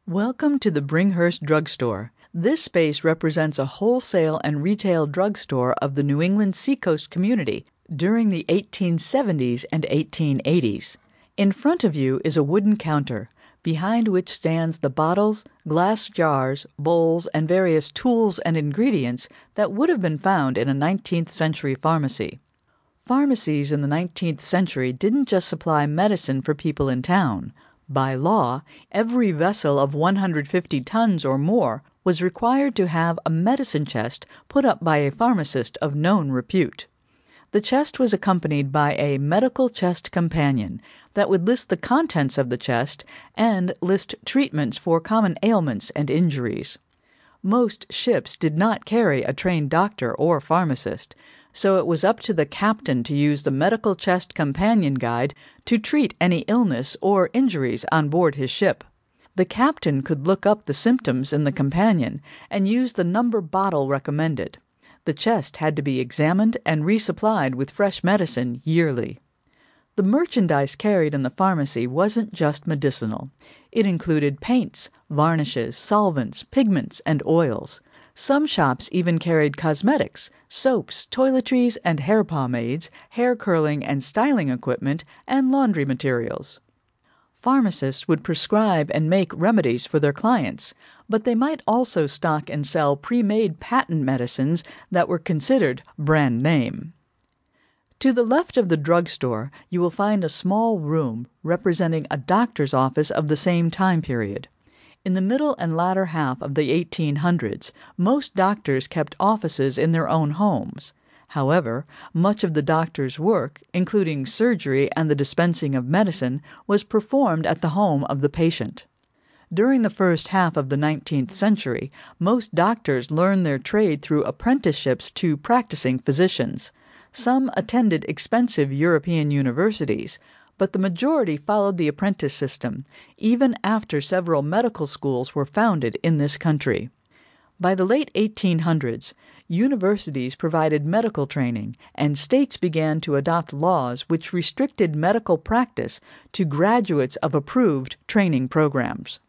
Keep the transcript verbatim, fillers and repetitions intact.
Welcome to the Bringhurst Drugstore. This space represents a wholesale and retail drugstore of the New England Seacoast community during the eighteen seventies and eighteen eighties. In front of you is a wooden counter, behind which stands the bottles, glass jars, bowls, and various tools and ingredients that would have been found in a nineteenth century pharmacy. Pharmacies in the nineteenth century didn't just supply medicine for people in town. By law, every vessel of one hundred fifty tons or more was required to have a medicine chest put up by a pharmacist of known repute. The chest was accompanied by a medical chest companion that would list the contents of the chest and list treatments for common ailments and injuries. Most ships did not carry a trained doctor or pharmacist, so it was up to the captain to use the medical chest companion guide to treat any illness or injuries on board his ship. The captain could look up the symptoms in the companion and use the number bottle recommended. The chest had to be examined and resupplied with fresh medicine yearly. The merchandise carried in the pharmacy wasn't just medicinal. It included paints, varnishes, solvents, pigments, and oils. Some shops even carried cosmetics, soaps, toiletries and hair pomades, hair curling and styling equipment, and laundry materials. Pharmacists would prescribe and make remedies for their clients, but they might also stock and sell pre-made patent medicines that were considered brand name. To the left of the drugstore, you will find a small room representing a doctor's office of the same time period. In the middle and latter half of the eighteen hundreds, most doctors kept offices in their own homes. However, much of the doctor's work, including surgery and the dispensing of medicine, was performed at the home of the patient. During the first half of the nineteenth century, most doctors learned their trade through apprenticeships to practicing physicians. Some attended expensive European universities, but the majority followed the apprentice system, even after several medical schools were founded in this country. By the late eighteen hundreds, universities provided medical training, and states began to adopt laws which restricted medical practice to graduates of approved training programs.